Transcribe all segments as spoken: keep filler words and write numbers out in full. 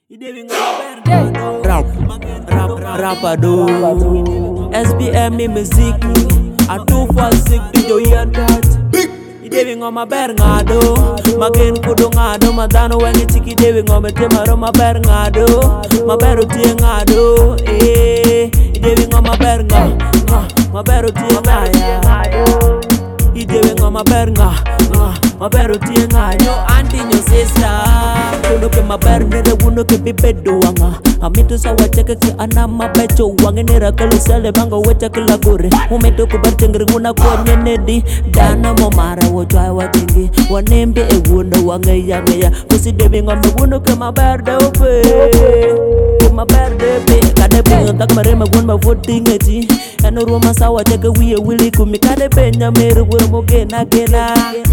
Rap, rap, rapado S B M muziki atu for sick to yan touch Idewi ngoma ber ngado Magen kudu ngado Madano wengi chiki idewi ngoma temaro maber ngado Maber utie ngado Eh Idewi ngoma ber nga Maber utie ngaya Idewi ngoma ber nga Maber utie ngaya Auntie nyo sister Kuno ke maber nere wuno ke bibedo wanga Amitu sa wachake ki anama becho Wange nera kalisale bango wecha kila kure Umeto kubar tengri nguna kwenye nedi Dana momara wachwa watingi Wanembe e wuno wange yange ya Kusi debi ngombe wuno ke maber de upe Ke maber de pe Kade pe ngantak marema gun ma voting eti Eno roma sa wachake wiye wili kumi Kade pe nyamere wemo gena gena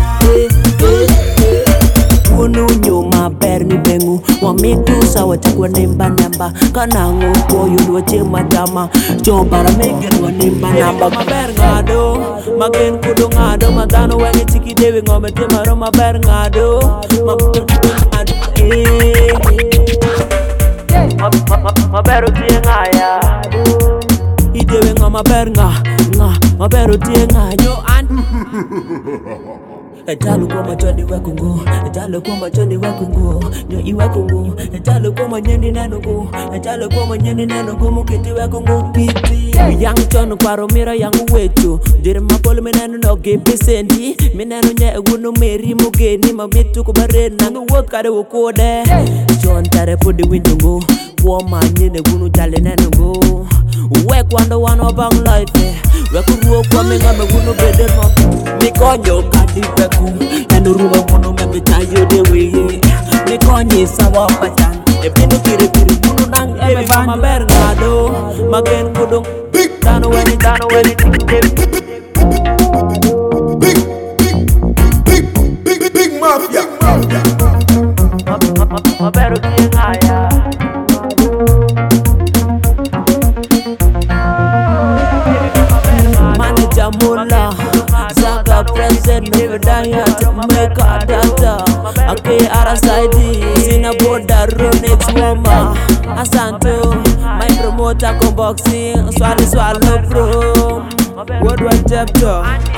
Kuno nyuma berni bengu Wamitu sawa chakwa nimba namba Kanangu kwa yudwa chima dama Chobara megen wa nimba namba Maber ngado Magen kudu ngado Madano wengi chiki dewi ngome timaro maber ngado Maber ngado Maber utie ngaya Idewi ngome maber nga Maber utie ngaya Ejalo kwa machoni wakungu Ejalo kwa machoni wakungu Nyo iwakungu Ejalo kwa manyeni nanugu Ejalo kwa manyeni nanugu Mukiti wakungu piti Yang chono kwa romira yangu wetu Dire mapolo menenu no gipi sendi Menenu nye ugunu meri mugeni Mamitu kubarena Nguwot kare wukode Chon tare pudi windungu Kwa manyeni ugunu jale nanugu Uwe kwando wano bang life Wekuru kwa minga megunu bede mo Mikonyo kadi peku Enu ruwa munu mebe chayo dewe Mikonyi sawa pachan Ebinu kiri kiri munu nang ebe van Maber ngado Magen kudung Dano weni dano weni Big Big Big Big Mafia Maber utie ngaya Manager Mula Zaga present never die at Jamaica data Okay Arasaidi Sina boda Ronex Woma Asanto My promoter come boxing Swallow swallow bro Worldwide chapter